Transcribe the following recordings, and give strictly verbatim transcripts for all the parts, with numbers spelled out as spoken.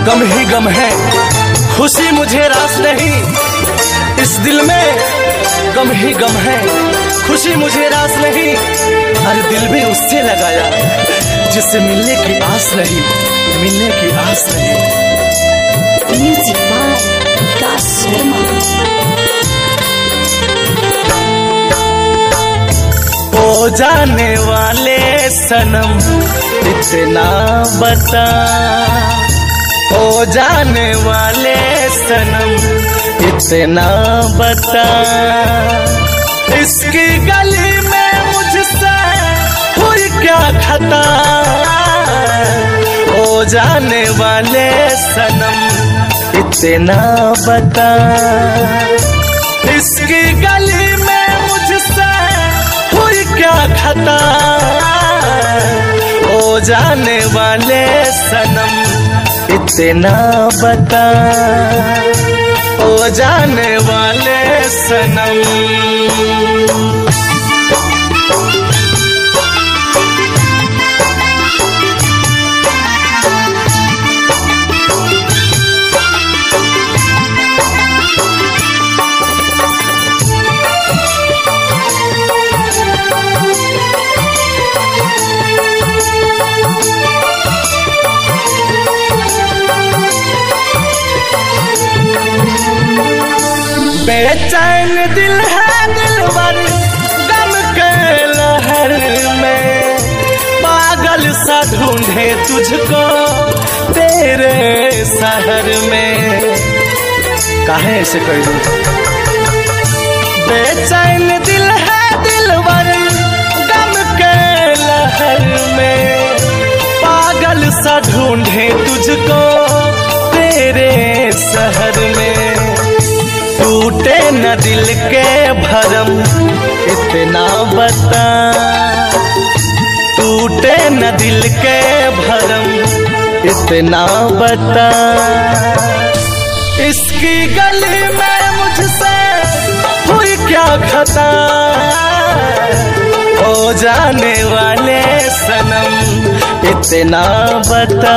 गम ही गम है, खुशी मुझे रास नहीं। इस दिल में गम ही गम है, खुशी मुझे रास नहीं। हर दिल भी उससे लगाया जिससे मिलने की आस नहीं, मिलने की आस नहीं। Music by Vikas Sharma. ओ जाने वाले सनम इतना बता, ओ जाने वाले सनम इतना बता, इसकी गली में मुझसे हुई क्या खता। ओ जाने वाले सनम इतना बता, इसकी गली में मुझसे हुई क्या खता। ओ जाने वाले सनम इतना बता, ओ जाने वाले सनम। बेचैन दिल है दिलवर गम के लहर में, पागल सा ढूंढे तुझको तेरे शहर में। काहे ऐसे कर दूं? बेचैन दिल है दिलवर गम के लहर में, पागल सा ढूंढे तुझको तेरे शहर में। टूटे न दिल के भरम इतना बता, टूटे न दिल के भरम इतना बता, इसकी गली में मुझसे हुई क्या खता। ओ जाने वाले सनम इतना बता,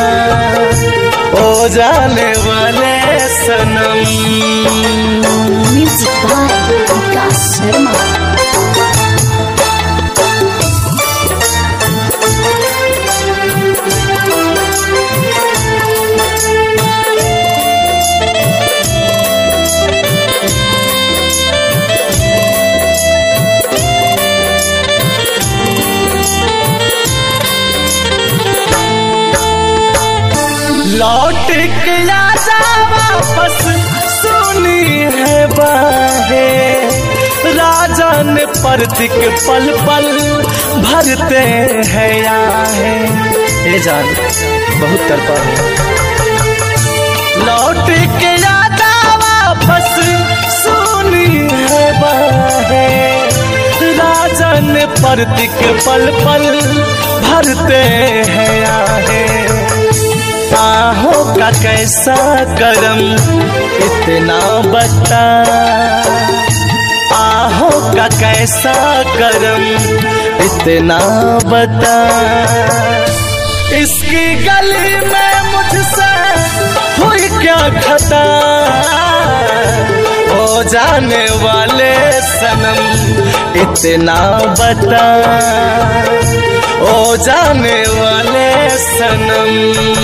ओ जाने वाले सनम। Music by Vikas Sharma. लौट के आजा वापस सुनी है बाहें, राजा ने परतिक पल पल भरते हैं आहें। ए जान बहुत तरपा है, लौट के आजा वापस सुनी है बाहें, राजा ने परतिक पल पल भरते हैं आहें। आहों का कैसा करम इतना बता, आहों का कैसा करम इतना बता, इसकी गली में मुझसे हुई क्या खता। ओ जाने वाले सनम इतना बता, ओ जाने वाले सनम।